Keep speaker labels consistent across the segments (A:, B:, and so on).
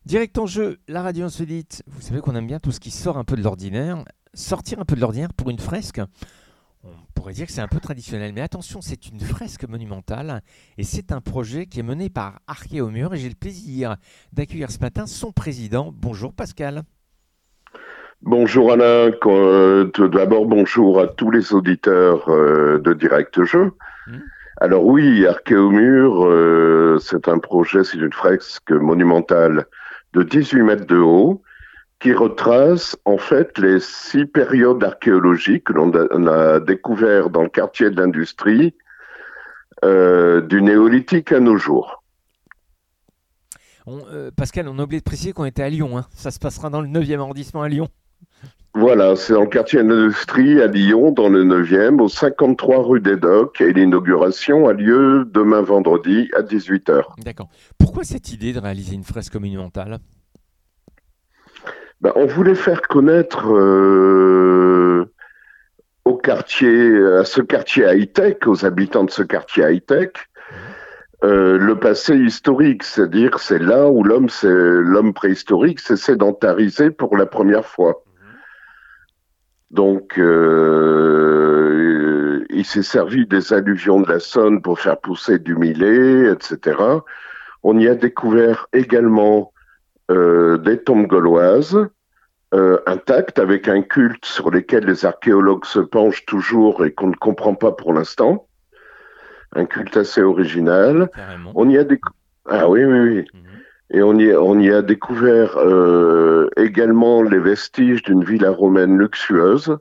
A: Direct en jeu, la radio insolite. Vous savez qu'on aime bien tout ce qui sort un peu de l'ordinaire. Sortir un peu de l'ordinaire pour une fresque, on pourrait dire que c'est un peu traditionnel. Mais attention, c'est une fresque monumentale et c'est un projet qui est mené par Archéomur. Et j'ai le plaisir d'accueillir ce matin son président. Bonjour Pascal.
B: Bonjour Alain, tout d'abord bonjour à tous les auditeurs de Direct Jeu.
A: Hmm.
B: Alors oui, Archéomur, c'est un projet, c'est une fresque monumentale de 18 mètres de haut qui retrace en fait les 6 périodes archéologiques que l'on a découvert dans le quartier de l'industrie du néolithique à nos jours.
A: Pascal, on a oublié de préciser qu'on était à Lyon, hein. Ça se passera dans le 9e arrondissement à Lyon.
B: Voilà, c'est dans le quartier de l'industrie à Lyon, dans le 9e, au 53 rue des Docks, et l'inauguration a lieu demain vendredi à 18h.
A: D'accord. Pourquoi cette idée de réaliser une fresque monumentale?
B: Ben, on voulait faire connaître au quartier, à ce quartier high-tech, aux habitants de ce quartier high-tech,
A: Hmm.
B: le passé historique, c'est-à-dire c'est là où l'homme préhistorique s'est sédentarisé pour la première fois.
A: Mhm.
B: Donc, il s'est servi des alluvions de la Saône pour faire pousser du millet, etc. On y a découvert également des tombes gauloises intactes avec un culte sur lequel les archéologues se penchent toujours et qu'on ne comprend pas pour l'instant. Un culte assez original.
A: Carrément.
B: On y a déc- Ah oui, oui, oui.
A: Mhm.
B: Et on y a découvert également les vestiges d'une villa romaine luxueuse.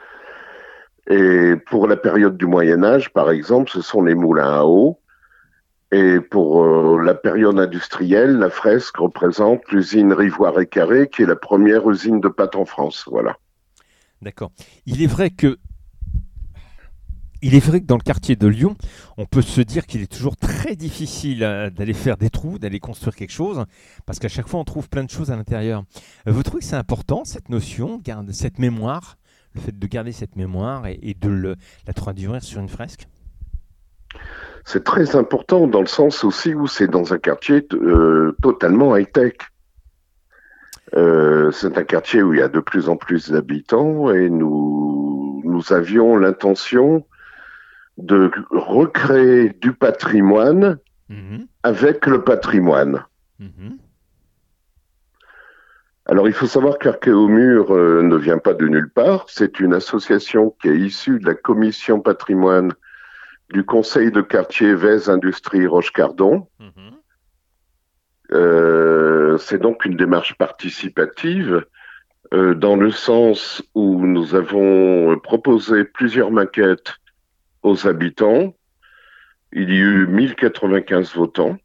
B: Et pour la période du Moyen Âge, par exemple, ce sont les moulins à eau. Et pour la période industrielle, la fresque représente l'usine Rivoire et Carré, qui est la première usine de pâte en France. Voilà.
A: D'accord. Il est vrai que Il est vrai que dans le quartier de Lyon, on peut se dire qu'il est toujours très difficile d'aller faire des trous, d'aller construire quelque chose, parce qu'à chaque fois on trouve plein de choses à l'intérieur. Vous trouvez que c'est important cette notion, cette mémoire, le fait de garder cette mémoire et de la traduire sur une fresque?
B: C'est très important dans le sens aussi où c'est dans un quartier totalement high-tech. C'est un quartier où il y a de plus en plus d'habitants et nous avions l'intention de recréer du patrimoine
A: Mhm,
B: avec le patrimoine.
A: mhm.
B: Alors, il faut savoir qu'Archéomur ne vient pas de nulle part. C'est une association qui est issue de la commission patrimoine du conseil de quartier Vèze Industrie Roche-Cardon.
A: Mhm.
B: C'est donc une démarche participative dans le sens où nous avons proposé plusieurs maquettes aux habitants. Il y a eu 1095 votants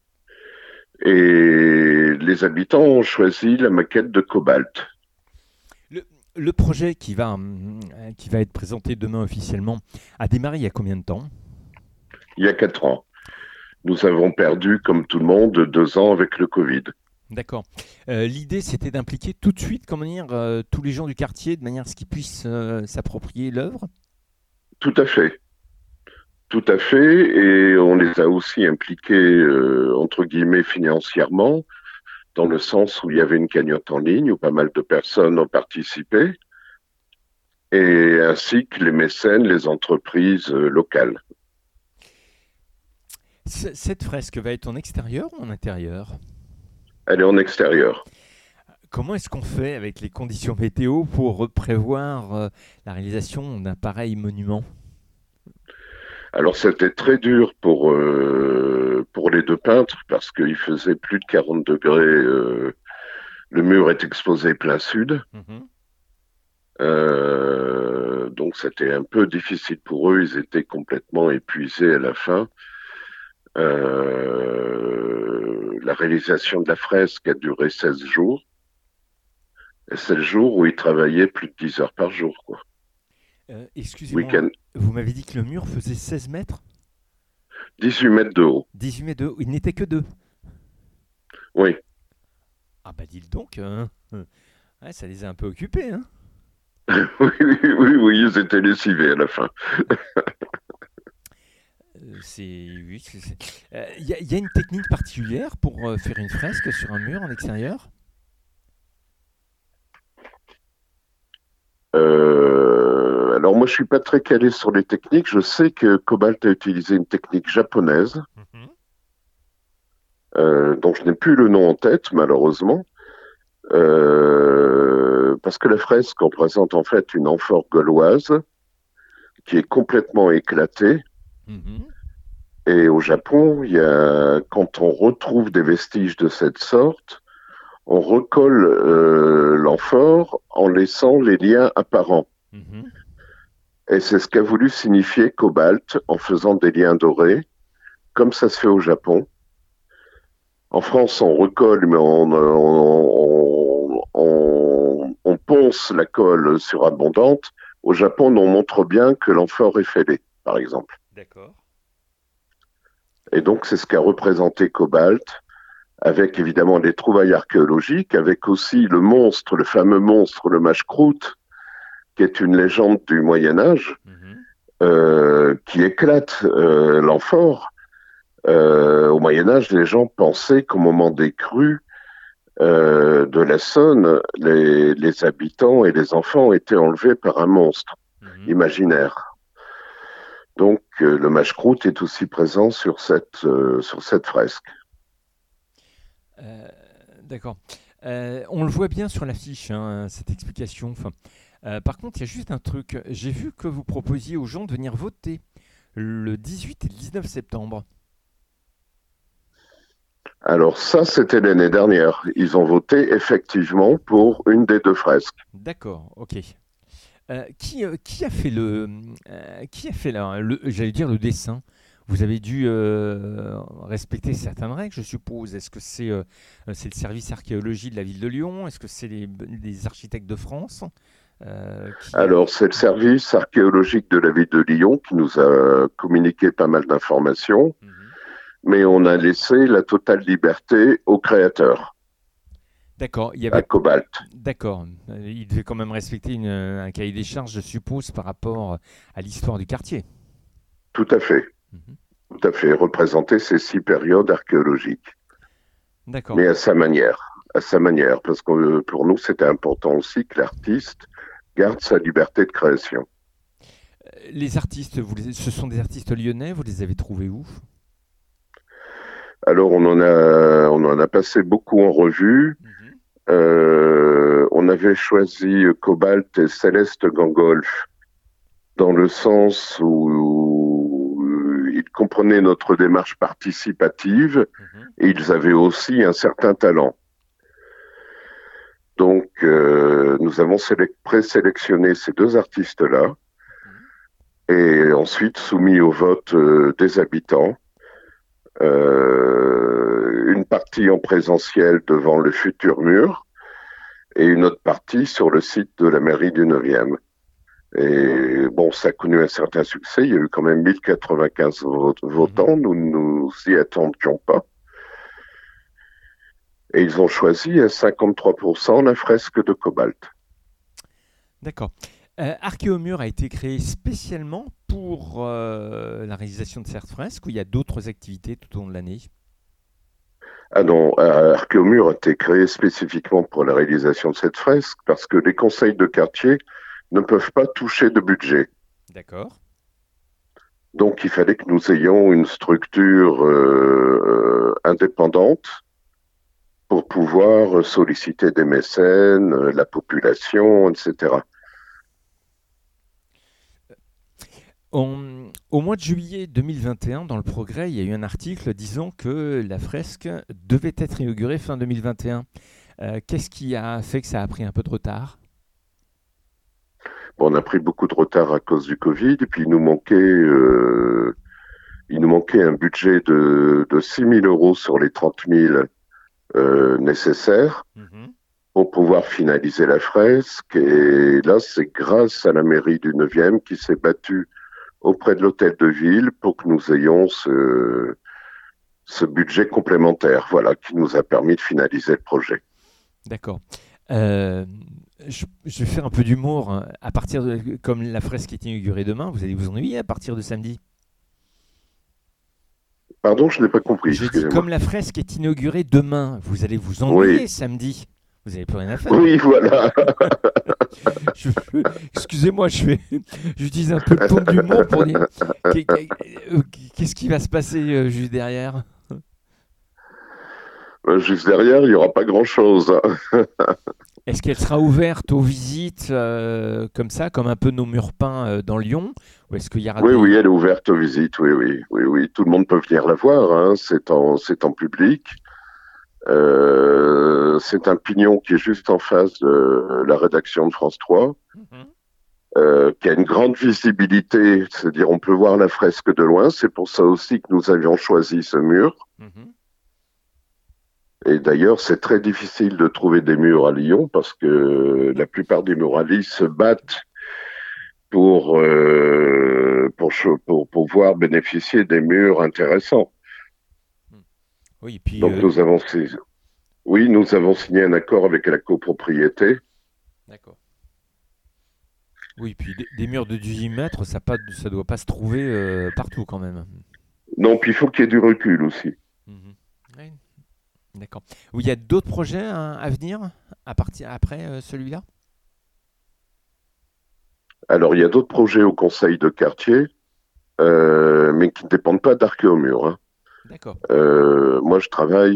B: et les habitants ont choisi la maquette de Cobalt.
A: Le, le projet qui va être présenté demain officiellement a démarré il y a combien de temps?
B: Il y a 4 ans. Nous avons perdu, comme tout le monde, 2 ans avec le Covid.
A: D'accord. L'idée, c'était d'impliquer tout de suite, comment dire, tous les gens du quartier de manière à ce qu'ils puissent s'approprier l'œuvre.
B: Tout à fait. Tout à fait. Et on les a aussi impliqués, entre guillemets, financièrement, dans le sens où il y avait une cagnotte en ligne où pas mal de personnes ont participé, et ainsi que les mécènes, les entreprises locales.
A: Cette fresque va être en extérieur ou en intérieur?
B: Elle est en extérieur.
A: Comment est-ce qu'on fait avec les conditions météo pour prévoir la réalisation d'un pareil monument?
B: Alors c'était très dur pour les deux peintres parce qu'il faisait plus de 40 degrés. Le mur est exposé plein sud.
A: Mhm.
B: Donc c'était un peu difficile pour eux. Ils étaient complètement épuisés à la fin. La réalisation de la fresque a duré 16 jours. Et 16 jours où ils travaillaient plus de 10 heures par jour, quoi.
A: Excusez-moi,
B: Week-end.
A: vous m'avez dit que le mur faisait 16 mètres?
B: 18 mètres de haut.
A: 18 mètres de haut. Il n'était que deux.
B: Oui.
A: Ah bah dis-le donc, hein. Ouais, ça les a un peu occupés, hein.
B: Oui, oui, oui, oui, ils étaient lessivés à la fin.
A: Oui, y a une technique particulière pour faire une fresque sur un mur en extérieur?
B: Alors moi, je suis pas très calé sur les techniques. Je sais que Cobalt a utilisé une technique japonaise,
A: Mhm.
B: dont je n'ai plus le nom en tête, malheureusement, parce que la fresque représente en fait une amphore gauloise qui est complètement éclatée.
A: Mhm.
B: Et au Japon, quand on retrouve des vestiges de cette sorte, on recolle l'amphore en laissant les liens apparents.
A: Mhm.
B: Et c'est ce qu'a voulu signifier Cobalt en faisant des liens dorés, comme ça se fait au Japon. En France, on recolle, mais on ponce la colle surabondante. Au Japon, on montre bien que l'amphore est fêlé, par exemple.
A: D'accord.
B: Et donc, c'est ce qu'a représenté Cobalt, avec évidemment les trouvailles archéologiques, avec aussi le monstre, le fameux monstre, le Mashkrout, qui est une légende du Moyen Âge,
A: Mhm.
B: qui éclate l'amphore. Au Moyen Âge, les gens pensaient qu'au moment des crues de la Saône, les habitants et les enfants étaient enlevés par un monstre
A: Mhm.
B: imaginaire. Donc, le Mashkrout est aussi présent sur cette fresque.
A: Euh, d'accord. On le voit bien sur l'affiche, hein, cette explication. Enfin, par contre, il y a juste un truc. J'ai vu que vous proposiez aux gens de venir voter le 18 et le 19 septembre.
B: Alors ça, c'était l'année dernière. Ils ont voté effectivement pour une des deux fresques.
A: D'accord, ok. Qui a fait qui a fait j'allais dire le dessin? Vous avez dû respecter certaines règles, je suppose. Est-ce que c'est le service archéologie de la ville de Lyon? Est-ce que c'est les architectes de France qui...
B: Alors, c'est le service archéologique de la ville de Lyon qui nous a communiqué pas mal d'informations,
A: Mhm.
B: mais on a laissé la totale liberté au créateur,
A: D'accord, il y
B: à
A: avait...
B: Cobalt.
A: D'accord. Il devait quand même respecter un cahier des charges, je suppose, par rapport à l'histoire du quartier.
B: Tout à fait,
A: Mhm.
B: tout à fait, représenter ces 6 périodes archéologiques,
A: D'accord.
B: mais à sa manière, parce que pour nous, c'était important aussi que l'artiste garde sa liberté de création.
A: Les artistes, ce sont des artistes lyonnais, vous les avez trouvés où?
B: Alors, on en a passé beaucoup en revue.
A: Mhm.
B: On avait choisi Cobalt et Céleste Gangolf dans le sens où ils comprenaient notre démarche participative
A: Mhm.
B: et ils avaient aussi un certain talent. Donc, nous avons présélectionné ces deux artistes-là
A: Mhm.
B: et ensuite soumis au vote des habitants. Une partie en présentiel devant le futur mur et une autre partie sur le site de la mairie du 9e. Et bon, ça a connu un certain succès. Il y a eu quand même 1095
A: Mhm.
B: votants. Nous ne nous y attendions pas. Et ils ont choisi à 53% la fresque de Cobalt.
A: D'accord. Archéomur a été créé spécialement pour la réalisation de cette fresque ou il y a d'autres activités tout au long de l'année?
B: Ah non, Archéomur a été créé spécifiquement pour la réalisation de cette fresque parce que les conseils de quartier ne peuvent pas toucher de budget.
A: D'accord.
B: Donc il fallait que nous ayons une structure indépendante pour pouvoir solliciter des mécènes, la population, etc.
A: Au mois de juillet 2021, dans le Progrès, il y a eu un article disant que la fresque devait être inaugurée fin 2021. Qu'est-ce qui a fait que ça a pris un peu de retard?
B: Bon, on a pris beaucoup de retard à cause du Covid, et puis il nous manquait un budget de 6 000 euros sur les 30 000 nécessaires
A: Mhm.
B: pour pouvoir finaliser la fresque. Et là, c'est grâce à la mairie du 9e qui s'est battue auprès de l'hôtel de ville pour que nous ayons ce budget complémentaire, voilà, qui nous a permis de finaliser le projet.
A: D'accord. Euh, je vais faire un peu d'humour, hein. Comme la fresque est inaugurée demain, vous allez vous ennuyer à partir de samedi.
B: Pardon, je n'ai pas compris,
A: Je dis, comme
B: excusez-moi.
A: la fresque est inaugurée demain, vous allez vous
B: Oui,
A: ennuyer samedi. Vous n'avez plus rien à faire.
B: oui, voilà.
A: Excusez-moi, j'utilise un peu le ton de l'humour pour dire qu'est-ce qui va se passer juste derrière?
B: Juste derrière, il n'y aura pas grand-chose.
A: Est-ce qu'elle sera ouverte aux visites comme ça, comme un peu nos murs peints dans Lyon? Ou est-ce qu'il y aura
B: Oui,
A: des...
B: oui, elle est ouverte aux visites. Oui, oui, oui, oui. Tout le monde peut venir la voir. Hein. C'est en public. C'est un pignon qui est juste en face de la rédaction de France 3,
A: Mhm,
B: qui a une grande visibilité, c'est-à-dire on peut voir la fresque de loin. C'est pour ça aussi que nous avions choisi ce mur.
A: mhm.
B: Et d'ailleurs, c'est très difficile de trouver des murs à Lyon parce que la plupart des muralistes se battent pour pouvoir bénéficier des murs intéressants.
A: Oui, et puis,
B: Donc nous avons signé un accord avec la copropriété.
A: d'accord. Oui, puis des murs de 18 mètres, ça doit pas se trouver partout quand même.
B: Non, puis il faut qu'il y ait du recul aussi.
A: Mhm. Oui, d'accord. Oui, il y a d'autres projets hein, à venir après celui-là?
B: Alors, il y a d'autres projets au conseil de quartier, mais qui ne dépendent pas d'Archéomur. Hein.
A: D'accord.
B: Moi, je travaille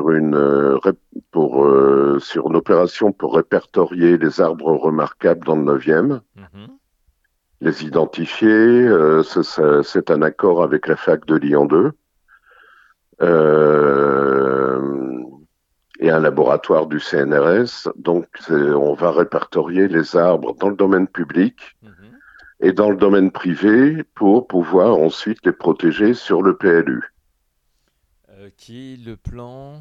B: sur une opération pour répertorier les arbres remarquables dans le 9e,
A: Mhm.
B: les identifier. C'est un accord avec la fac de Lyon 2 euh, et un laboratoire du CNRS. Donc, on va répertorier les arbres dans le domaine public
A: Mhm.
B: et dans le domaine privé pour pouvoir ensuite les protéger sur le PLU.
A: Qui est le plan?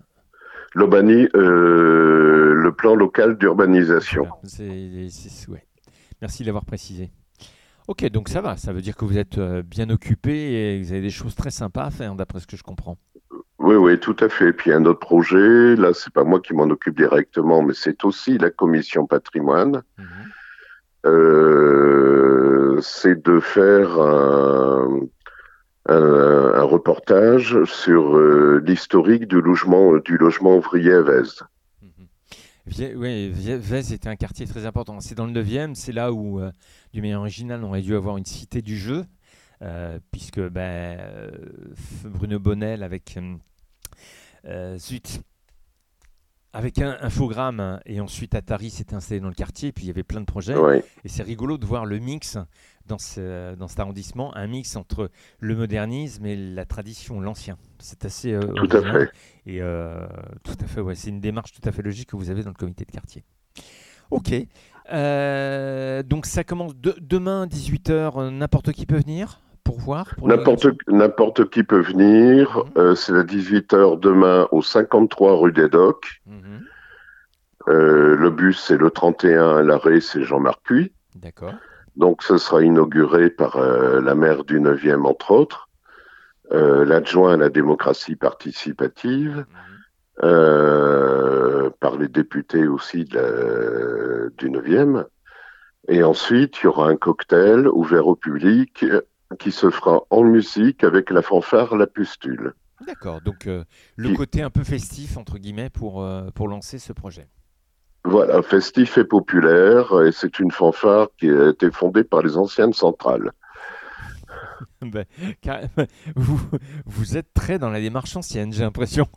B: Le plan local d'urbanisation.
A: Voilà, ouais. Merci de l'avoir précisé. Ok, donc ça va, ça veut dire que vous êtes bien occupé et que vous avez des choses très sympas à faire, d'après ce que je comprends.
B: Oui, oui, tout à fait. Puis un autre projet, là, c'est pas moi qui m'en occupe directement, mais c'est aussi la commission patrimoine.
A: Mhm.
B: C'est de faire un reportage sur l'historique du logement ouvrier à Vez.
A: Mhm. Oui, Vez était un quartier très important. C'est dans le 9e, c'est là où, du meilleur original, on aurait dû avoir une cité du jeu, puisque Bruno Bonnel zut, avec un infogramme hein, et ensuite Atari s'est installé dans le quartier, puis il y avait plein de projets.
B: Oui,
A: Et c'est rigolo de voir le mix dans cet arrondissement, un mix entre le modernisme et la tradition, l'ancien. C'est assez
B: tout à
A: original
B: fait.
A: et tout à fait, ouais, c'est une démarche tout à fait logique que vous avez dans le comité de quartier. Ok. Donc ça commence demain 18h, n'importe qui peut venir pour voir pour l'inauguration.
B: N'importe qui peut venir.
A: Mhm,
B: C'est à 18h demain au 53 rue des Docks.
A: mhm.
B: Le bus, c'est le 31. L'arrêt, c'est Jean-Marc Puy.
A: D'accord.
B: Donc, ce sera inauguré par la maire du 9e, entre autres, l'adjoint à la démocratie participative,
A: Mhm.
B: par les députés aussi du 9e. Et ensuite, il y aura un cocktail ouvert au public qui se fera en musique avec la fanfare La Pustule.
A: D'accord, donc le
B: Qui,
A: côté un peu festif, entre guillemets, pour lancer ce projet.
B: voilà, festif et populaire, et c'est une fanfare qui a été fondée par les anciennes centrales.
A: Ben, carrément, vous, vous êtes très dans la démarche ancienne, j'ai l'impression.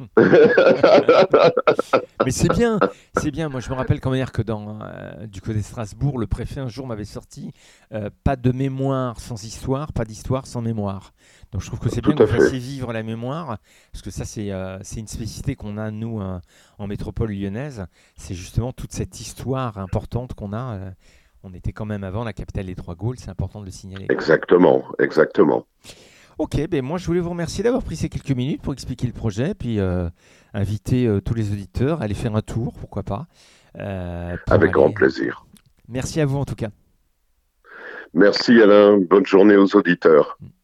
A: Mais c'est bien. Moi, je me rappelle quand même que du côté de Strasbourg, le préfet un jour m'avait sorti pas de mémoire sans histoire, pas d'histoire sans mémoire. Donc, je trouve que c'est bien
B: Tout
A: que
B: à
A: vous
B: fait.
A: fassiez vivre la mémoire, parce que ça, c'est une spécificité qu'on a, nous, en métropole lyonnaise. C'est justement toute cette histoire importante qu'on a. On était quand même avant la capitale des Trois Gaules, c'est important de le signaler, quoi.
B: Exactement, exactement.
A: Ok, ben moi je voulais vous remercier d'avoir pris ces quelques minutes pour expliquer le projet, puis inviter tous les auditeurs à aller faire un tour, pourquoi pas, pour
B: Avec grand
A: aller.
B: plaisir.
A: Merci à vous en tout cas.
B: Merci Alain, bonne journée aux auditeurs.